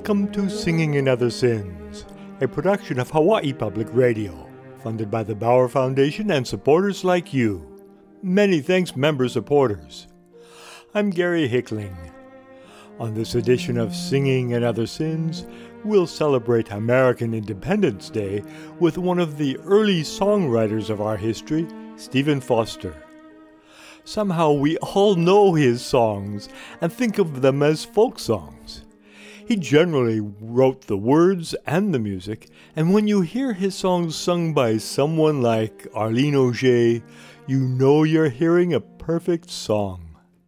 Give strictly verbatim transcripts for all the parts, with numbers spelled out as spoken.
Welcome to Singing in Other Sins, a production of Hawaii Public Radio, funded by the Bauer Foundation and supporters like you. Many thanks, member supporters. I'm Gary Hickling. On this edition of Singing in Other Sins, we'll celebrate American Independence Day with one of the early songwriters of our history, Stephen Foster. Somehow we all know his songs and think of them as folk songs. He generally wrote the words and the music, and when you hear his songs sung by someone like Arlene Auger, you know you're hearing a perfect song.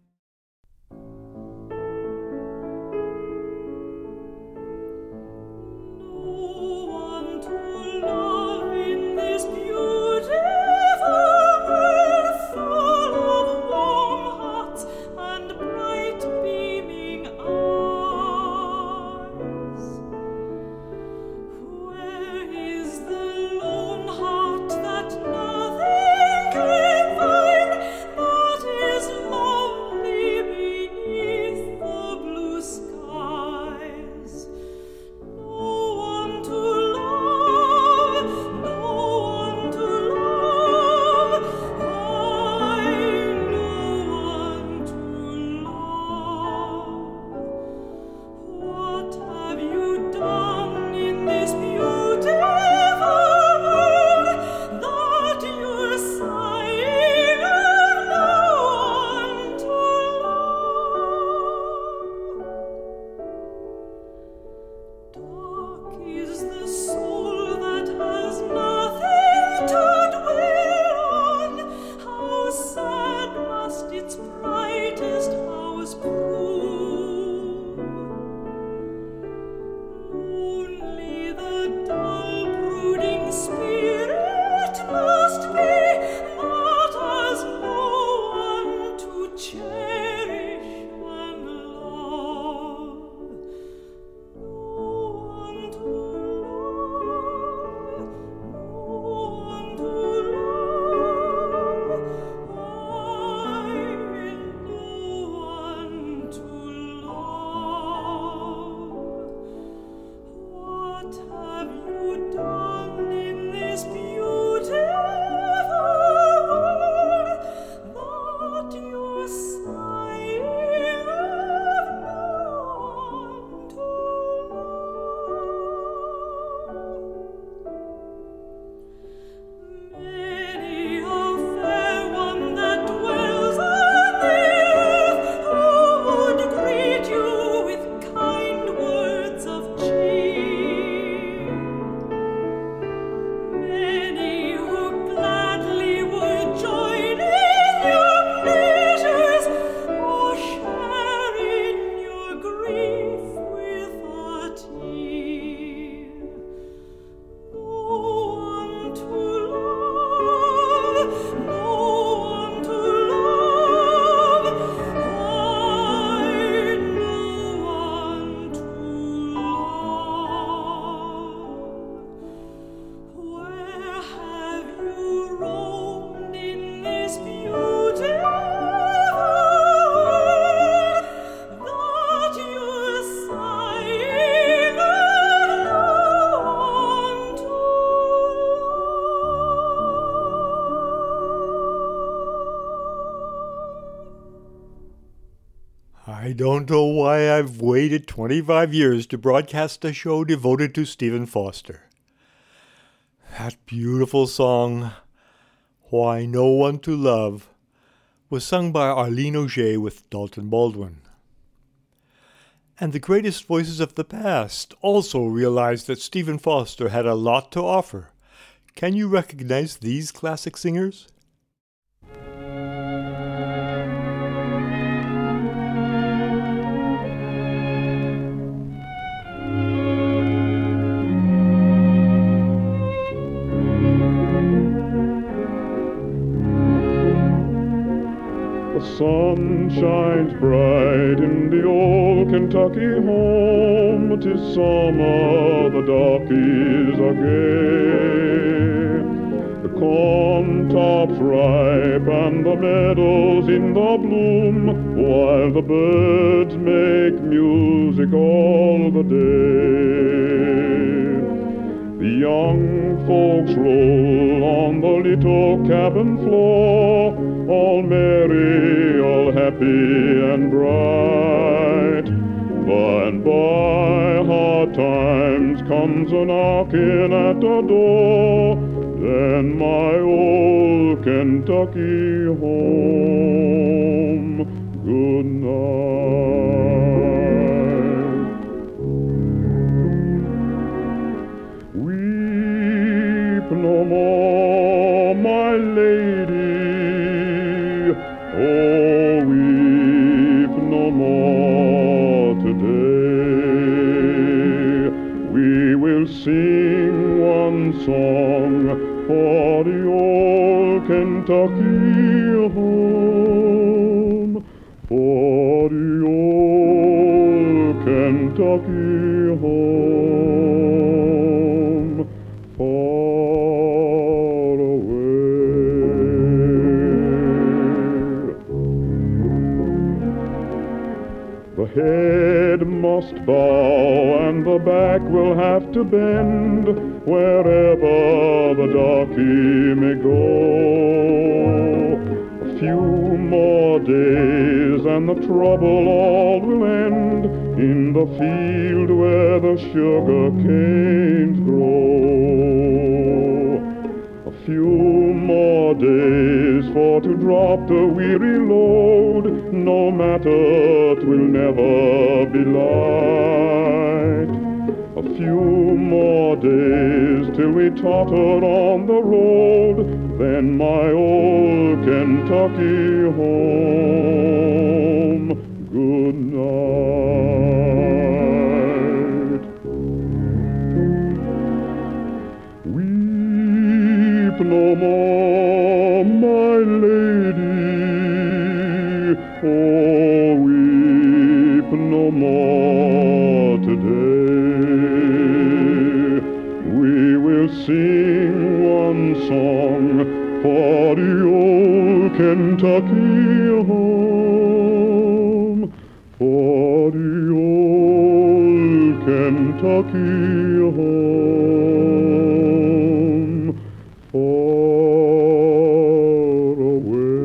I don't know why I've waited twenty-five years to broadcast a show devoted to Stephen Foster. That beautiful song, Why No One to Love, was sung by Arlene Auger with Dalton Baldwin. And the greatest voices of the past also realized that Stephen Foster had a lot to offer. Can you recognize these classic singers? The sun shines bright in the old Kentucky home. 'Tis summer, the darkies are gay. The corn tops ripe and the meadows in the bloom. while the birds make music all the day. The young folks roll on the little cabin floor, all merry, all happy and bright. By and by hard times comes a-knocking at the door, then my old Kentucky home, good night. Weep no more, my lady, oh, weep no more today. We will sing one song for the old Kentucky home, for the old Kentucky home, far away. The head must bow and the back will have to bend wherever the darky may go. A few more days and the trouble all will end in the field where the sugar canes grow. A few more days for to drop the weary load, no matter, 'twill never be light. A few more days till we totter on the road, then my old Kentucky home, good night. Weep no more, my lady, oh, weep no more today. We will sing one song for the old Kentucky home, for the old Kentucky home, far away.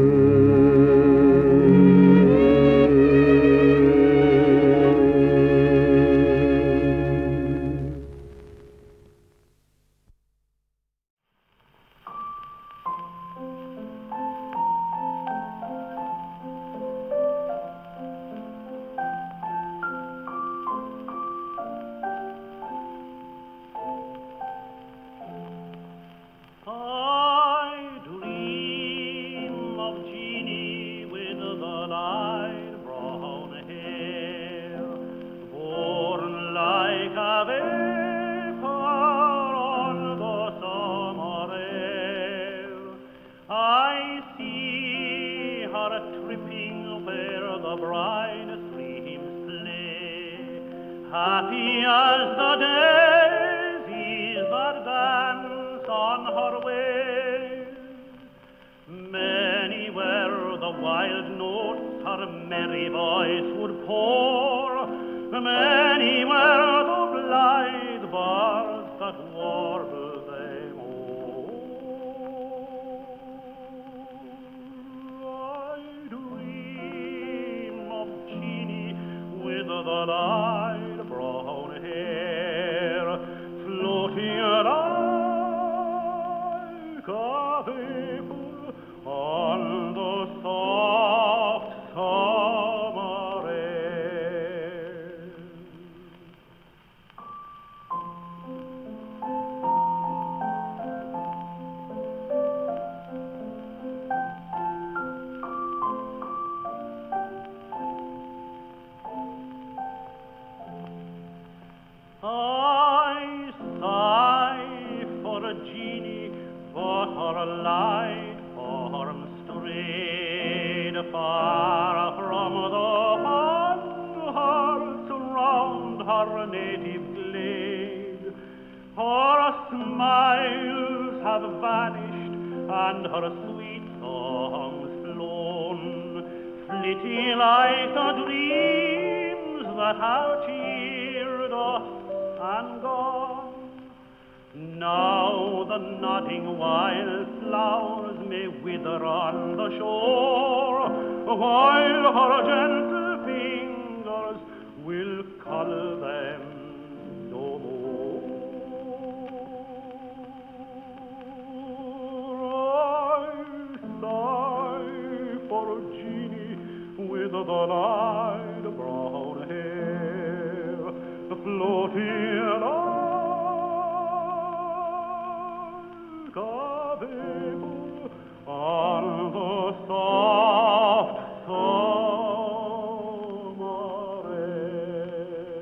Happy as the daisies that dance on her way. Many were the wild notes her merry voice would pour. Many were the blithe birds that warbled them all. I dream of Jeanie with the light brown hair, floating like a vapor on the soft summer air. I sigh for a Jeanie, but her light form strayed far from the fond hearts round her native glade. Her smiles have vanished and her sweet songs flown, flitting like the dreams that have cheered us and gone. Now the nodding wild flowers may wither on the shore, while her gentle fingers will cull them no more. I sigh for Jeanie with the light brown hair, floating like a vapor on the soft summer air.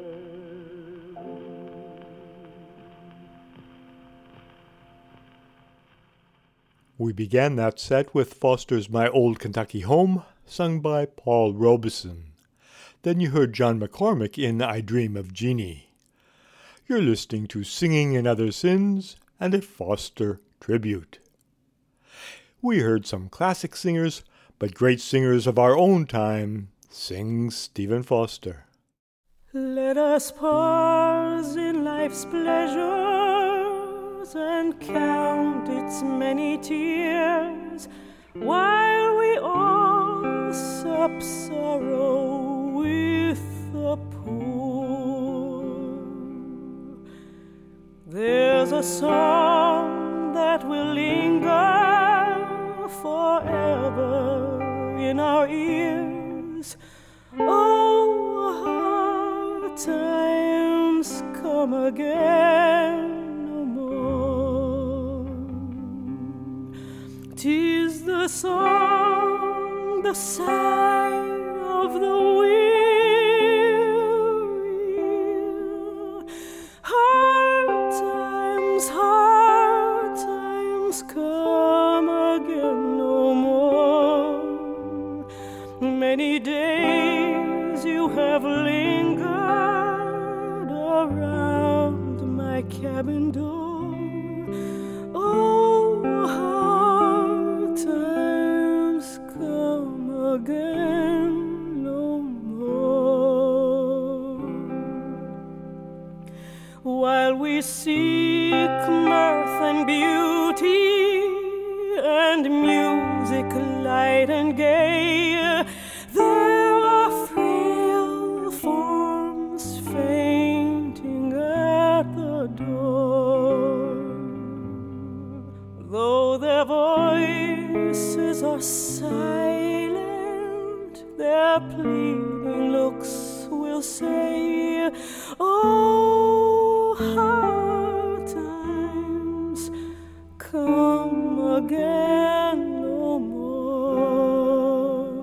We began that set with Foster's My Old Kentucky Home, sung by Paul Robeson. Then you heard John McCormick in I Dream of Jeanie. You're listening to Singing in Other Sins and a Foster tribute. We heard some classic singers, but great singers of our own time, sings Stephen Foster. Let us pause in life's pleasures and count its many tears, while we all sup sorrow with the poor. There's a song that will linger forever in our ears. Oh, hard times come again no more. 'Tis the song, the sigh of the weary. Hard times, hard times come again no more. Many days you have lingered around my cabin door. Oh, hard times come again no more. While we seek mirth and beauty and music light and gay, there are frail forms fainting at the door. Though their voices are silent, their pleading looks will say, oh, hard times come again no more.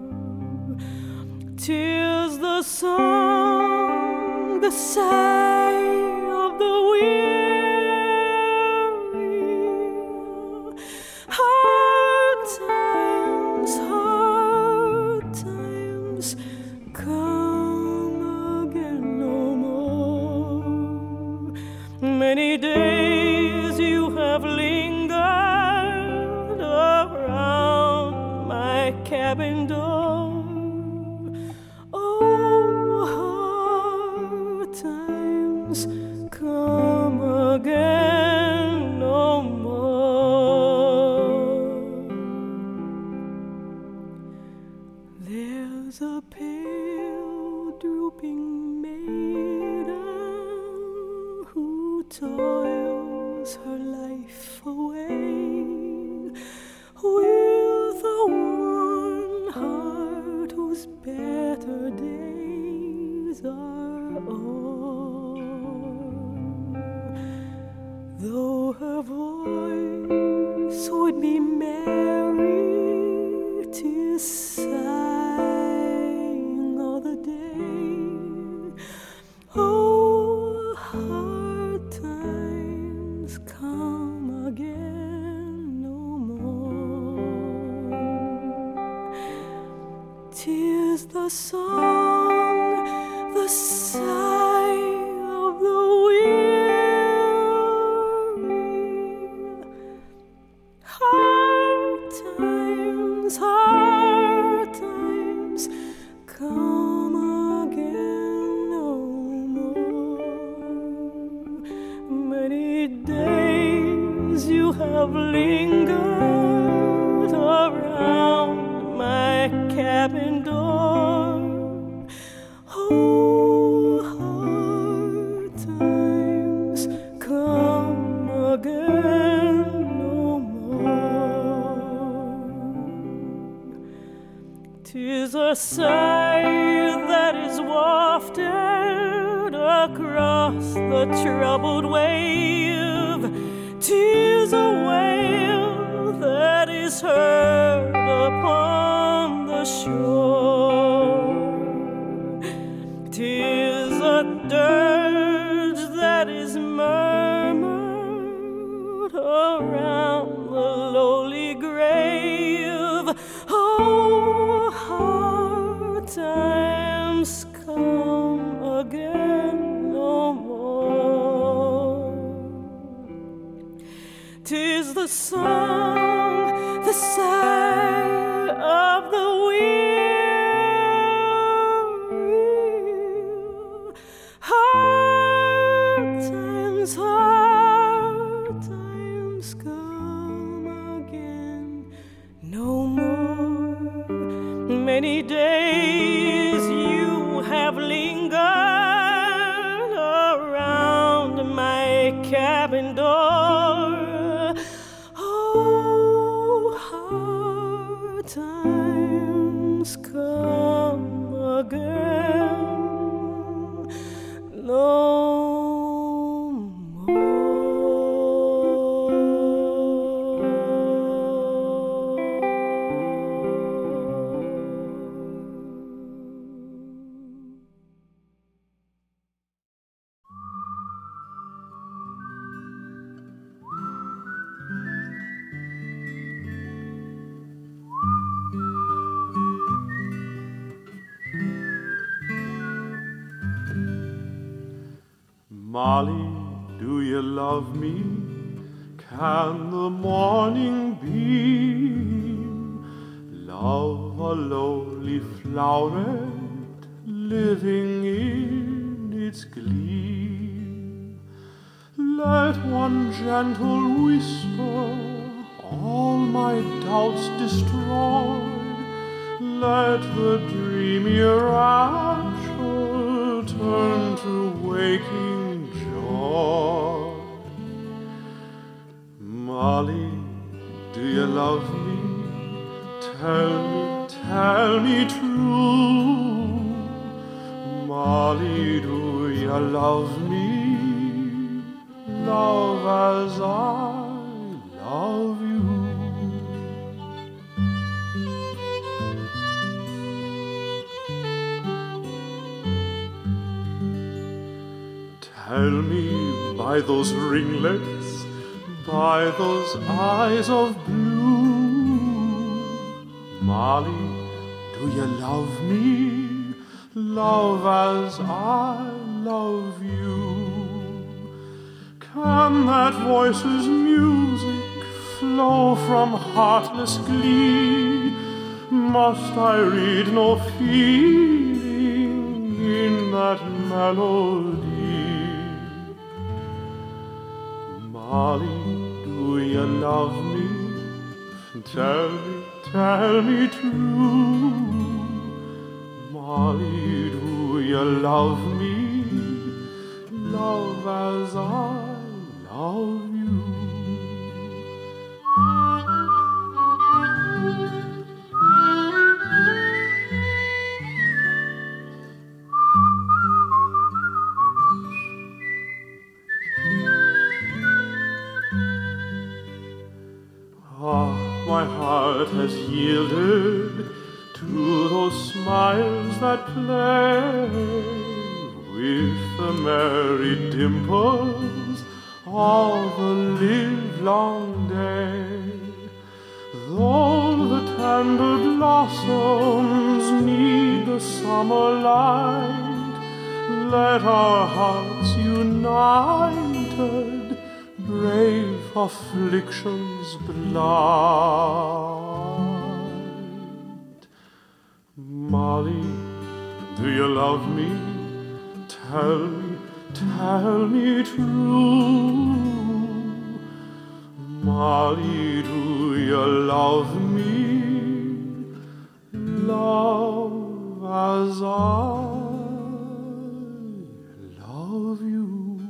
'Tis the song, the sigh of the weary. Hard times, hard times come again no more. Many days you have lingered around my cabin door. Oh, hard times come again no more. There's a pale drooping maiden who toils her life away with a worn heart whose better days are o'er. Though her voice would be merry, 'tis sighing all the day. Oh, hard times come again no more. 'Tis the song, the sigh of the weary. Hard times, hard times times you have lingered around my cabin door. Oh, hard times come again no more. 'Tis a sigh that is wafted across the troubled wave. 'Tis a wail that is heard upon the shore. 'Tis a dirge that is murmured around the lowly grave. Oh, hard times come again no more. 'Tis the song, the sigh of the weary. Hard times, hard times come again no more. Many days you have lingered around my cabin door. Oh, hard times come again no Molly, do you love me? Can the morning beam love a lowly floweret living in its gleam? Let one gentle whisper all my doubts destroy. Let the dreamy rapture turn to waking joy. Molly, do you love me? Tell me, tell me true. Molly, do you love me? Love as I love you. Tell me by those ringlets, by those eyes of blue, Molly, do you love me? Love as I love you. Can that voice's music flow from heartless glee? Must I read no feeling in that melody? Molly, do you love me? Tell me, tell me true. Molly, do you love me? Love as I love you. Ah, my heart has yielded to those smiles that play with the merry dimples all the livelong day. Though the tender blossoms need the summer light, let our hearts united brave affliction's blight. Molly, do you love me? Tell me, tell me true. Molly, do you love me? Love as I love you.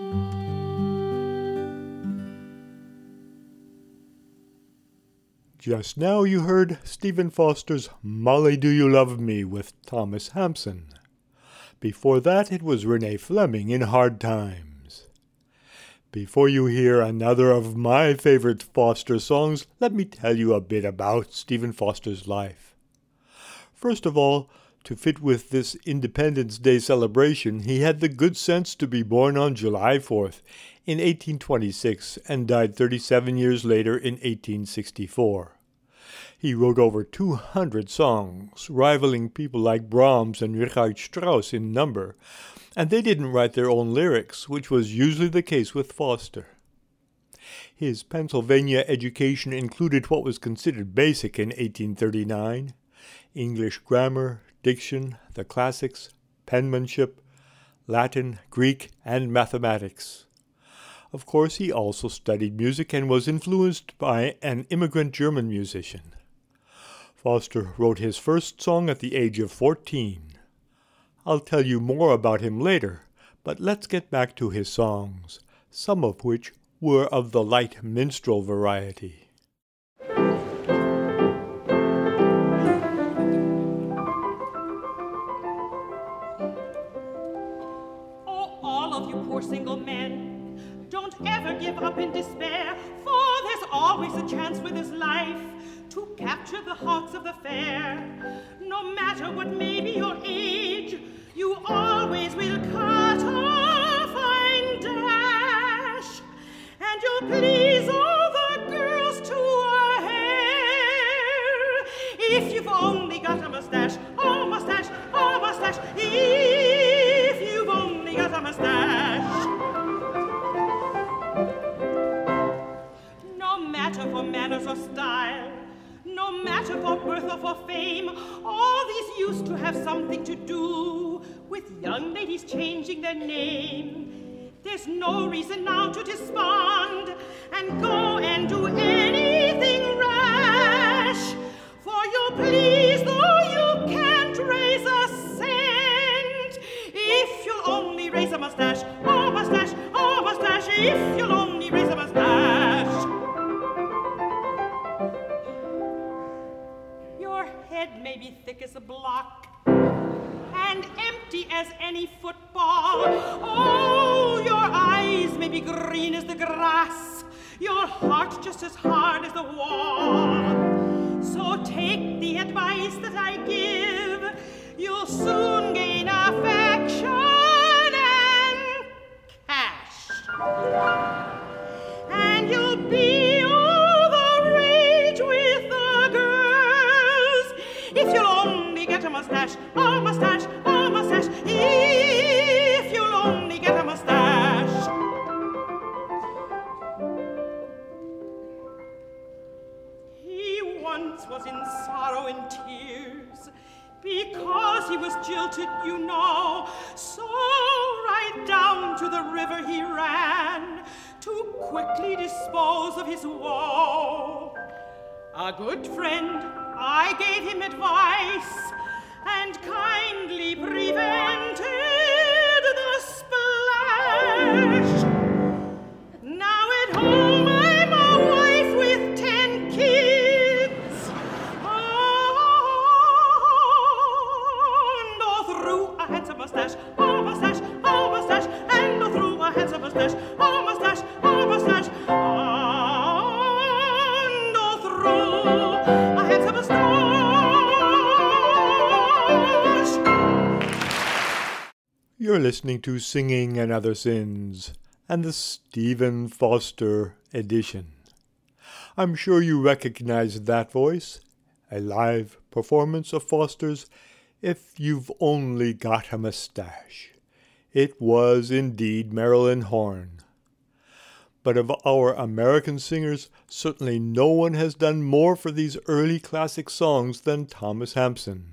Just now you heard Stephen Foster's Molly Do You Love Me with Thomas Hampson. Before that it was Renee Fleming in Hard Times. Before you hear another of my favorite Foster songs, let me tell you a bit about Stephen Foster's life. First of all, to fit with this Independence Day celebration, he had the good sense to be born on July fourth in eighteen twenty-six and died thirty-seven years later in eighteen sixty-four. He wrote over two hundred songs, rivaling people like Brahms and Richard Strauss in number, and they didn't write their own lyrics, which was usually the case with Foster. His Pennsylvania education included what was considered basic in eighteen thirty-nine: English grammar, diction, the classics, penmanship, Latin, Greek, and mathematics. Of course, he also studied music and was influenced by an immigrant German musician. Foster wrote his first song at the age of fourteen. I'll tell you more about him later, but let's get back to his songs, some of which were of the light minstrel variety. Oh, all of you poor single men, don't ever give up in despair, for there's always a chance with this life to capture the hearts of the fair. No matter what may be your age, you always will cut a fine dash, and you'll please all the girls to a hair. If you've only got a mustache, oh mustache, oh mustache, if you've only got a mustache. No matter for manners or style, no matter for birth or for fame, all these used to have something to do with young ladies changing their name. There's no reason now to despond and go and do anything rash, for you please, though you can't raise a cent, if you'll only raise a mustache, oh mustache, oh mustache, if you'll only raise a mustache. Head may be thick as a block and empty as any football. Oh, your eyes may be green as the grass, your heart just as hard as the wall. So take the advice that I give, you'll soon gain affection and cash, and you'll be all the rage with the girls if you'll only get a mustache, a mustache, a mustache, if you'll only get a mustache. He once was in sorrow and tears because he was jilted, you know, so right down to the river he ran to quickly dispose of his woe. A good friend, I gave him advice and kindly prevented the splash. Now at home I'm a wife with ten kids, and all through a handsome mustache, oh mustache, oh mustache, and all through a handsome mustache, oh mustache, oh mustache, and all through a handsome mustache. You're listening to Singing and Other Sins, and the Stephen Foster edition. I'm sure you recognize that voice, a live performance of Foster's If You've Only Got a Mustache. It was indeed Marilyn Horne. But of our American singers, certainly no one has done more for these early classic songs than Thomas Hampson.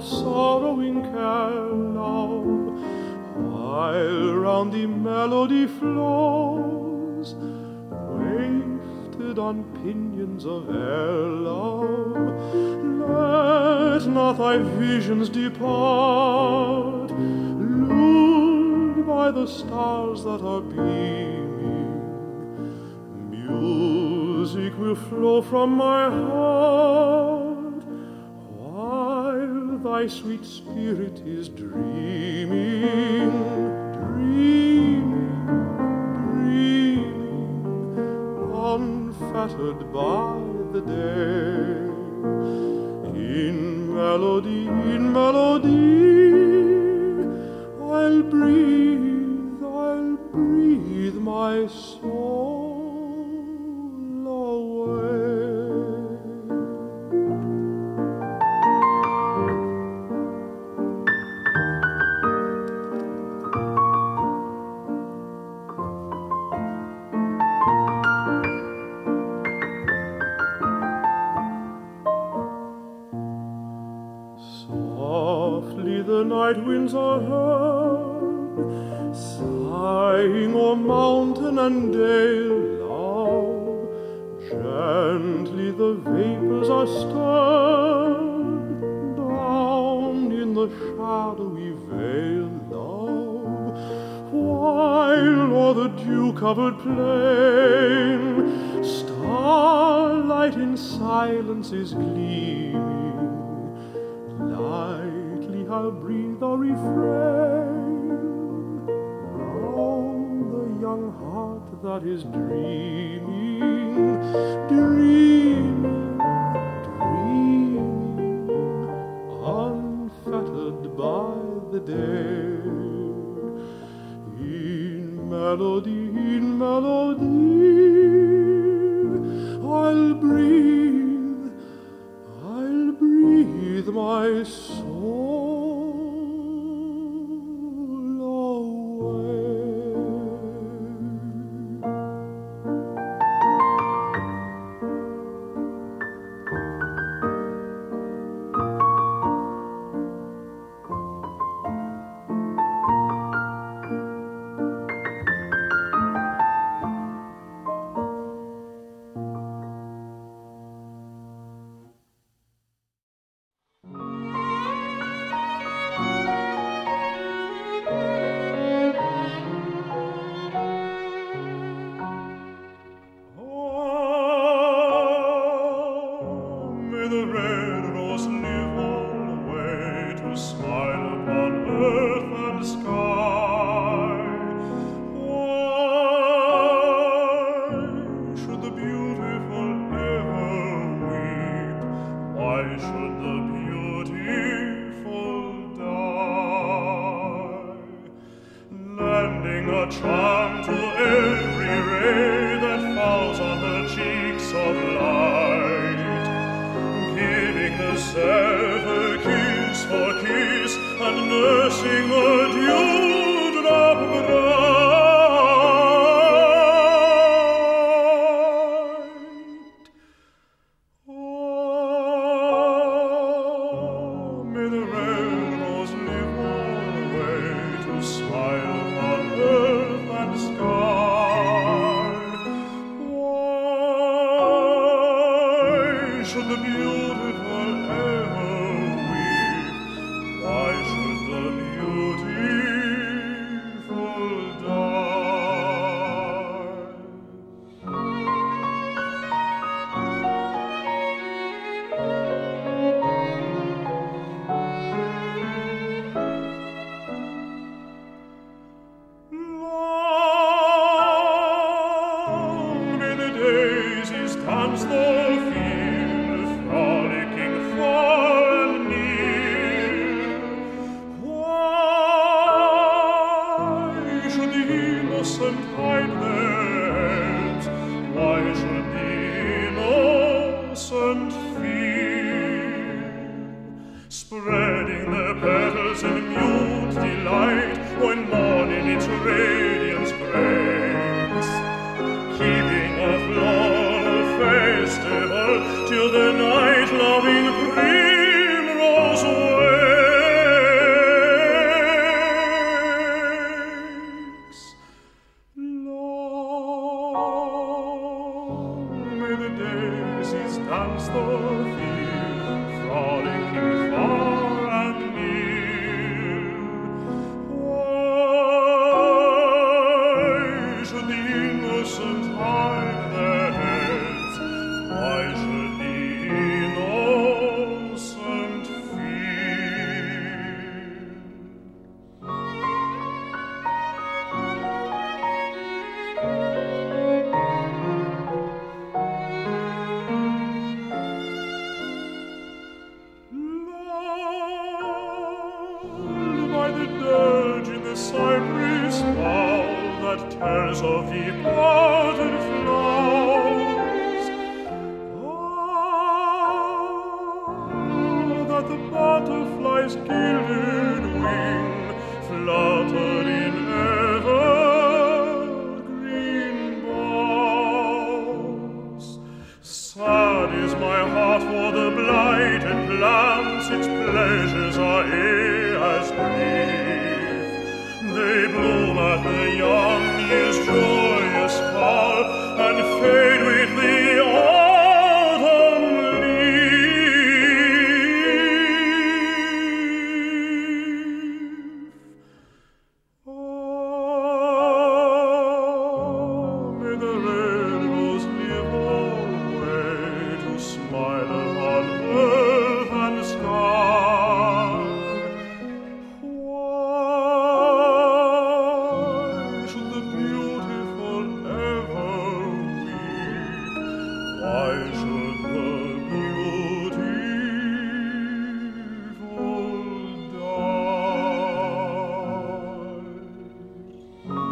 sorrowing care, love, while round the melody flows, wafted on pinions of air, love, let not thy visions depart, lured by the stars that are beaming. Music will flow from my heart, while thy sweet spirit is dreaming, dreaming, dreaming, unfettered by the day. In melody, in melody, I'll breathe, I'll breathe my soul away. Softly the night winds are heard, sighing o'er mountain and dale, love. Gently the vapors are stirred, down in the shadowy vale, love. While o'er the dew-covered plain, starlight in silence is gleaming. Lightly I'll breathe a refrain round the young heart that is dreaming, dreaming, dreaming, unfettered by the day. In melody, in melody, I'll breathe, I'll breathe my soul away. Till the night loving primrose waves. cypress bough that tells of the parted flowers. Ah, that the butterfly's gilded wing fluttered in evergreen boughs. Sad is my heart for the blighted plants, its pleasures are aye as grief. They bloom at the young year's joyous call and fade with the autumn leaf. Oh, may the red rose live alway to smile upon earth and sky. Why should the beautiful ever weep? Why should the beautiful die?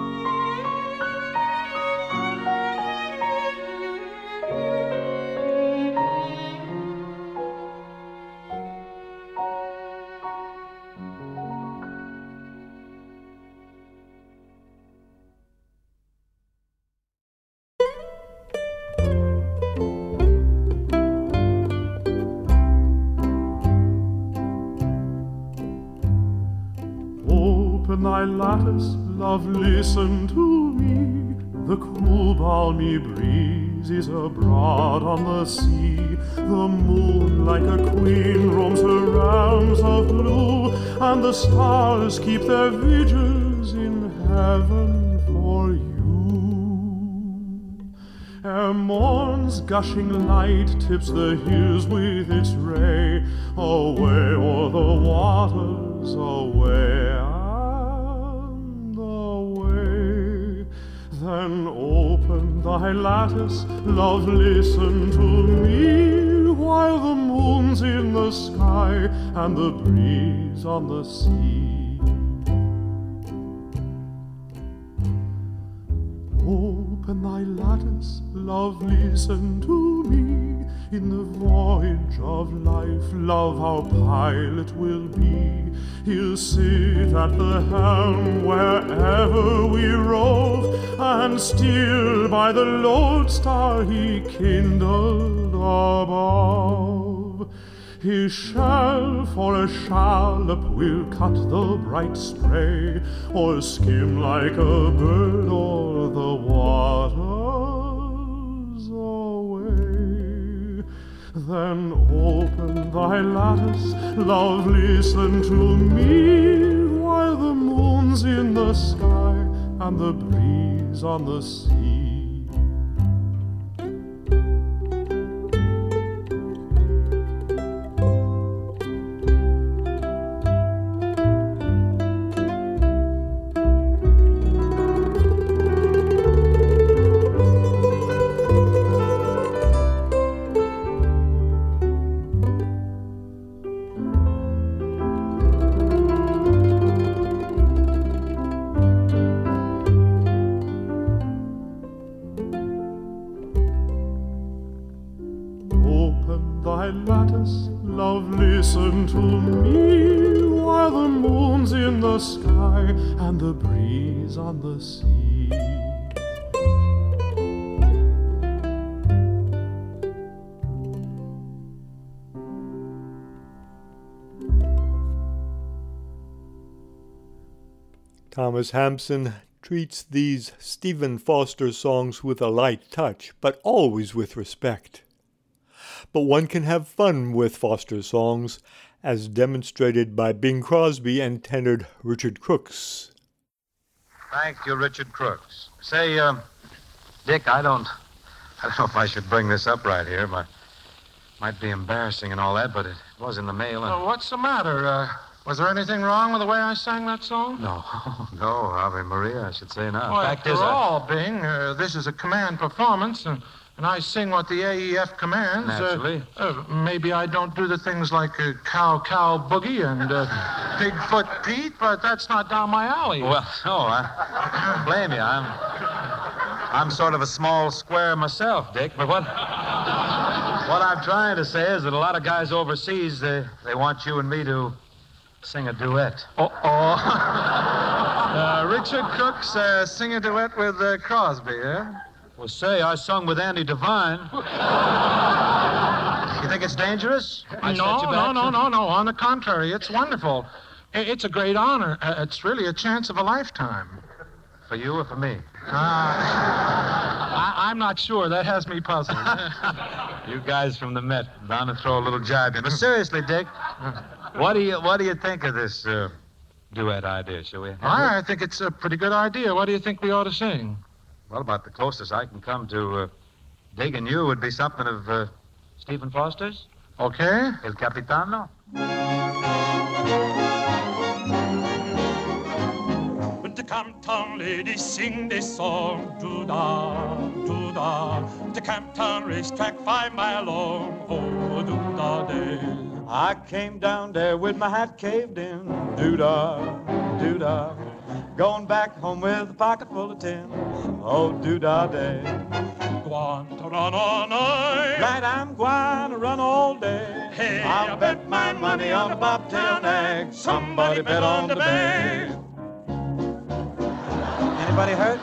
Open thy lattice, love, listen to me. The cool balmy breeze is abroad on the sea. The moon like a queen roams her realms of blue, and the stars keep their vigils in heaven for you. Ere morn's gushing light tips the hills with its ray, away o'er the waters, away and away. Then open thy lattice, love, listen to me, while the moon's in the sky and the breeze on the sea. Open thy lattice, love, listen to me. In the voyage of life, love, our pilot will be. He'll sit at the helm wherever we rove, and steer by the lodestar he kindled above. His shell for a shallop will cut the bright spray, or skim like a bird o'er the waters away. Then open thy lattice, love, listen to me, while the moon's in the sky and the breeze on the sea. Thy lattice, love, listen to me, while the moon's in the sky and the breeze on the sea. Thomas Hampson treats these Stephen Foster songs with a light touch, but always with respect. But one can have fun with Foster songs, as demonstrated by Bing Crosby and tenored Richard Crooks. Thank you, Richard Crooks. Say, uh, Dick, I don't, I don't know if I should bring this up right here. But might be embarrassing and all that, but it was in the mail. And... Uh, what's the matter? Uh, was there anything wrong with the way I sang that song? No, no, Ave Maria, I should say not. Well, Fact after is, all, I... Bing, uh, this is a command performance, and and I sing what the A E F commands. Naturally. Uh, uh, maybe I don't do the things like uh, Cow Cow Boogie and uh, Bigfoot Pete, but that's not down my alley. Well, no, I don't blame you. I'm, I'm sort of a small square myself, Dick. But what, what I'm trying to say is that a lot of guys overseas, they, they want you and me to sing a duet. Oh, oh. uh, Richard Crooks uh, sing a duet with uh, Crosby, eh? Well, say, I sung with Andy Devine. You think it's dangerous? I no, set you no, back? no, no, no. On the contrary, it's wonderful. I- It's a great honor. Uh, it's really a chance of a lifetime. For you or for me? Uh, I- I'm not sure. That has me puzzled. You guys from the Met, bound to throw a little jibe in. But seriously, Dick, what do you what do you think of this uh, duet idea? Shall we? I think it's a pretty good idea. What do you think we ought to sing? Well, about the closest I can come to uh, digging you would be something of uh, Stephen Foster's. Okay. El Capitano. When the Camptown ladies sing this song, doo-da, doo-da, the Camptown racetrack five mile long, oh, doo-da day. I came down there with my hat caved in, doo-da, doo-da, going back home with a pocket full of tin, oh, doo-da day. Gwine to run all night. Right, I'm gwine to run all day. Hey, I'll bet my money on a bobtail nag. Somebody bet on the bag. Anybody hurt?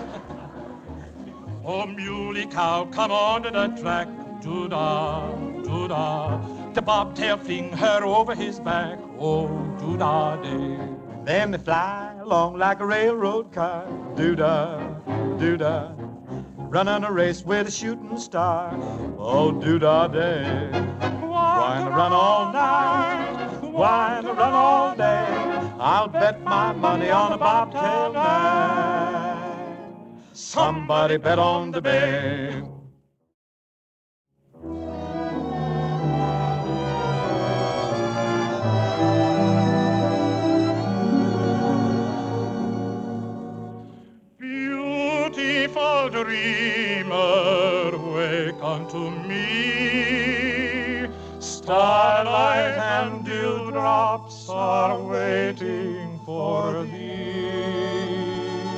Oh, muley cow, come on to the track, doo-da, doo-da. The bobtail fling her over his back, oh, doo-da day. Then they fly along like a railroad car, doo-da, doo-da, running a race with a shooting star, oh, doo-da day. Why to run all night, why to run all day, I'll bet my money on a bobtail nag. Somebody bet on the bay. Beautiful dreamer, wake unto me. Starlight and dewdrops are waiting for thee.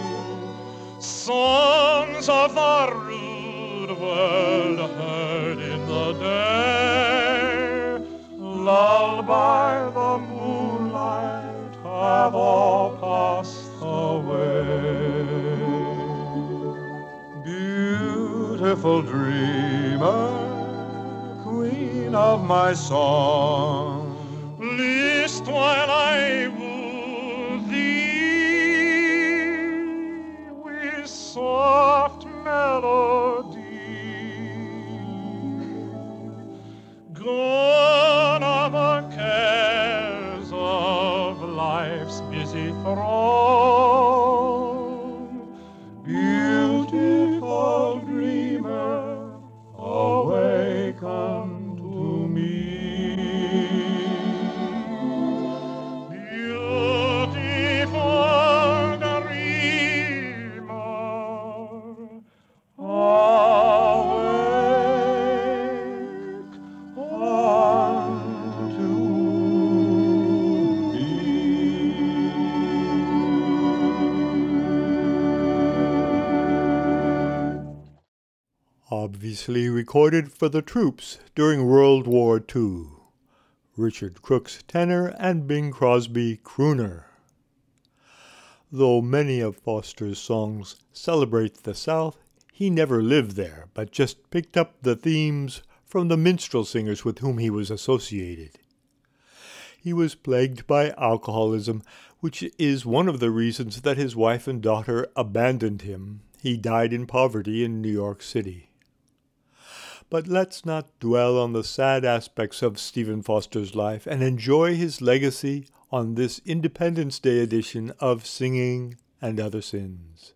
Songs of the rude world heard in the day, lulled by the moonlight, have all passed away. Beautiful dreamer, queen of my song, list while I woo thee with soft melody. Gone are the cares of life's busy throng. Beautiful dreamer, awaken to me. Beautiful dreamer, awake unto me. Obviously recorded for the troops during World War Two. Richard Crooks tenor and Bing Crosby crooner. Though many of Foster's songs celebrate the South, he never lived there, but just picked up the themes from the minstrel singers with whom he was associated. He was plagued by alcoholism, which is one of the reasons that his wife and daughter abandoned him. He died in poverty in New York City. But let's not dwell on the sad aspects of Stephen Foster's life and enjoy his legacy on this Independence Day edition of Singing and Other Sins.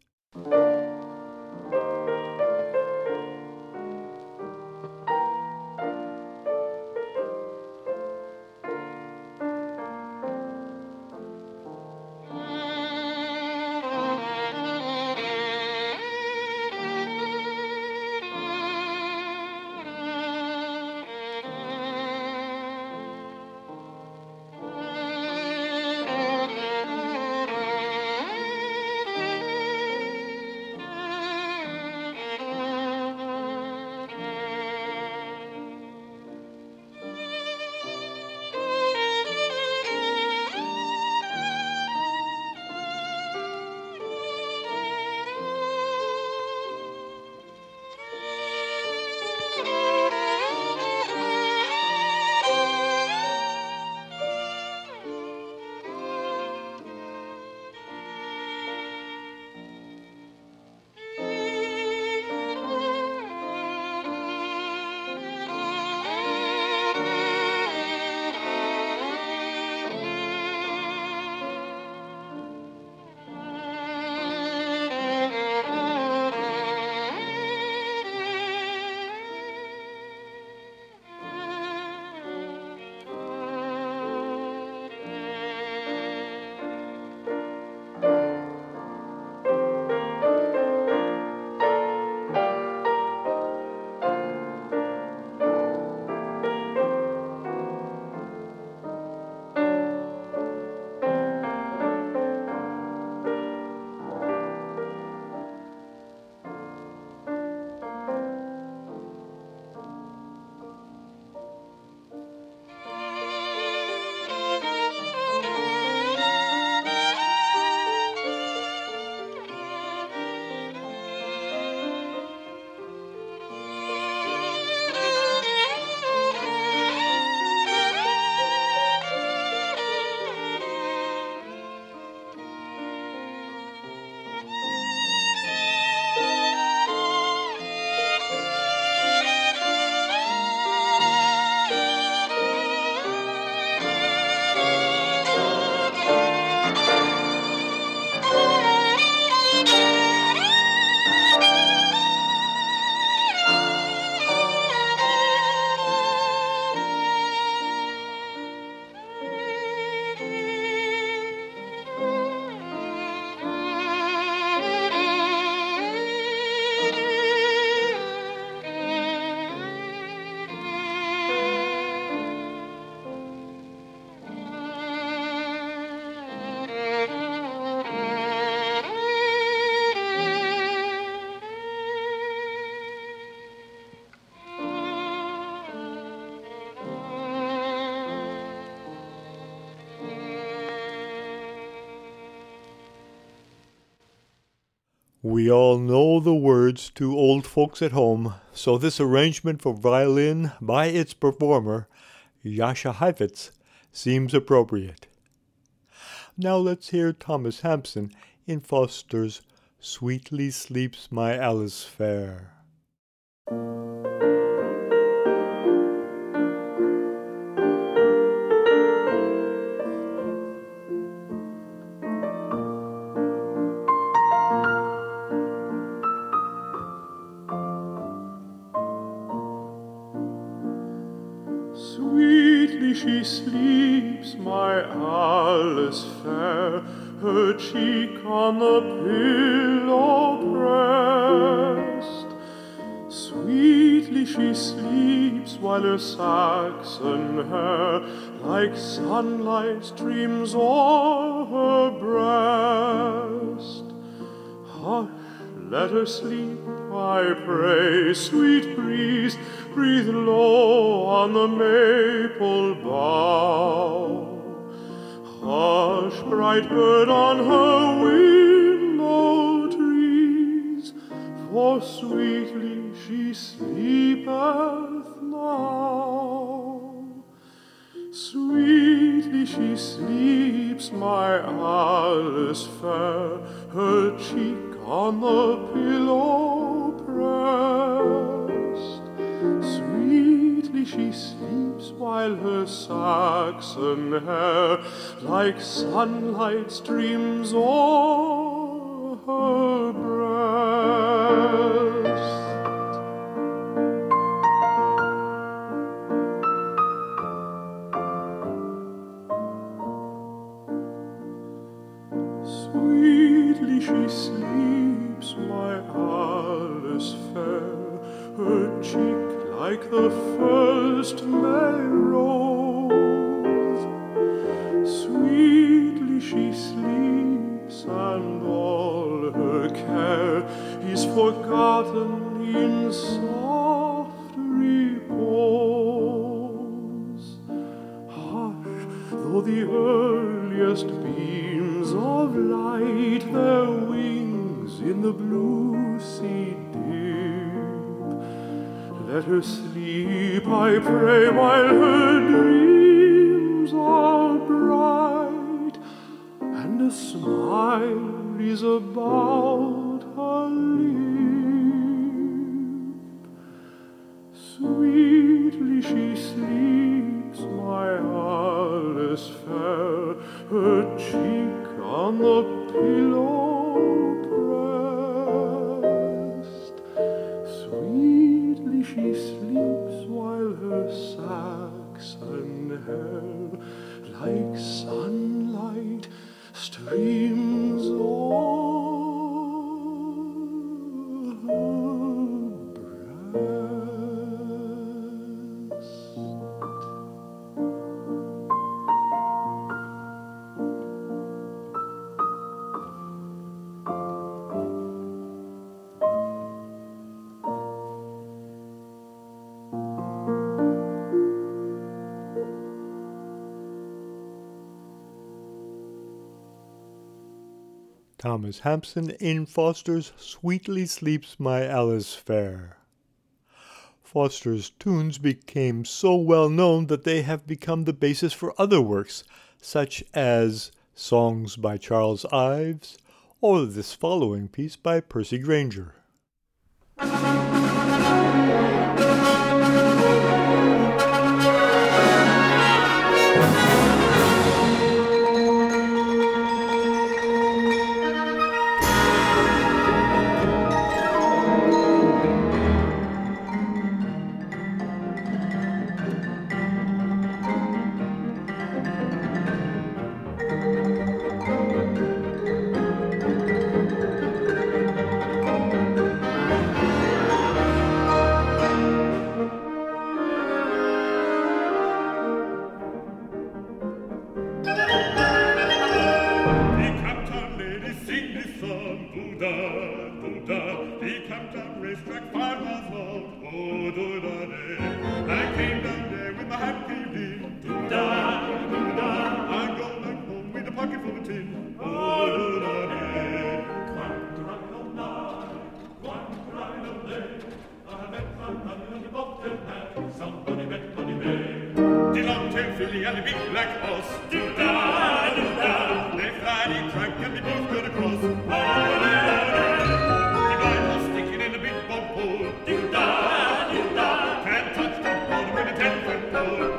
We all know the words to Old Folks at Home, so this arrangement for violin by its performer, Jascha Heifetz, seems appropriate. Now let's hear Thomas Hampson in Foster's Sweetly Sleeps My Alice Fair. Sweetly she sleeps, my Alice fair, her cheek on the pillow pressed. Sweetly she sleeps, while her Saxon hair like sunlight streams o'er her breast. Hush, let her sleep, I pray, sweet breeze, breathe low on the maple bough. Hush, bright bird on her willow trees, for sweetly she sleepeth now. Sweetly she sleeps, my Alice fair, her cheek on the pillow pressed. Sweetly she sleeps, while her Saxon hair like sunlight streams o'er her breast. Sweetly she sleeps, my Alice fair, her cheek like the first May rose. Sweetly she sleeps, and all her care is forgotten in soft repose. Hush, though the earliest beams of light their wings in the blue sea dip, let her sleep, I pray, while her dreams are bright, and a smile is about her lip. Sweetly she sleeps, my Alice fair, her cheek on the pillow pressed. Sweetly she sleeps, while her Saxon hair like sunlight streams o'er her breast. Thomas Hampson in Foster's Sweetly Sleeps My Alice Fair. Foster's tunes became so well known that they have become the basis for other works, such as songs by Charles Ives, or this following piece by Percy Grainger. Oh, and the big black horse. Do-da, do-da. They fly the track and the beef go across. The blind horse sticking in the big bog hole. Do-da, do-da. Can't touch the bottom with a ten-foot pole.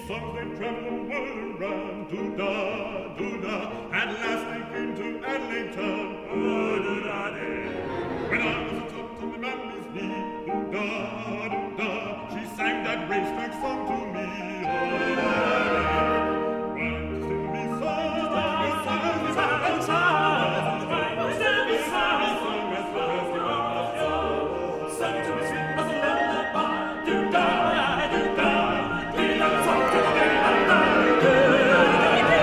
songs they traveled the world around. Doo-da, doo-da, at last they came to Adelaide town. Oh-doo-da-day. When I was atop of the mountain's knee, doo-da, doo-da, she sang that racetrack song to me. Oh-doo-da-day. Why sing me songs, sing me songs, sing me songs, why sing me songs, sing me songs, sing to me sweet as a lullaby. Doo-da, doo-da, doo-da, song to the day I die. Doo-da-day.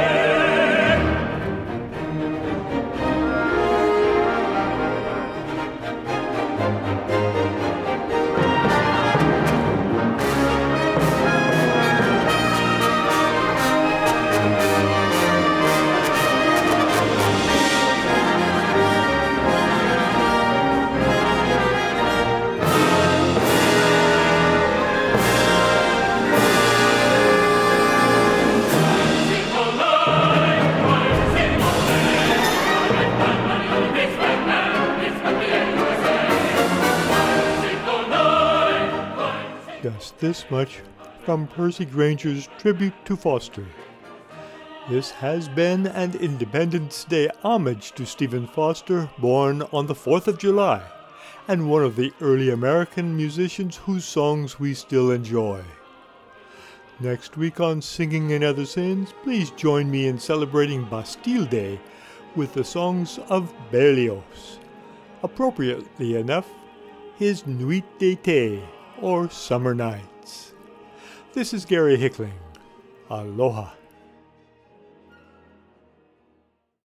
Just this much from Percy Granger's tribute to Foster. This has been an Independence Day homage to Stephen Foster, born on the fourth of July, and one of the early American musicians whose songs we still enjoy. Next week on Singing in Other Sins, please join me in celebrating Bastille Day with the songs of Berlioz. Appropriately enough, his Nuit d'été, or Summer Nights. This is Gary Hickling. Aloha.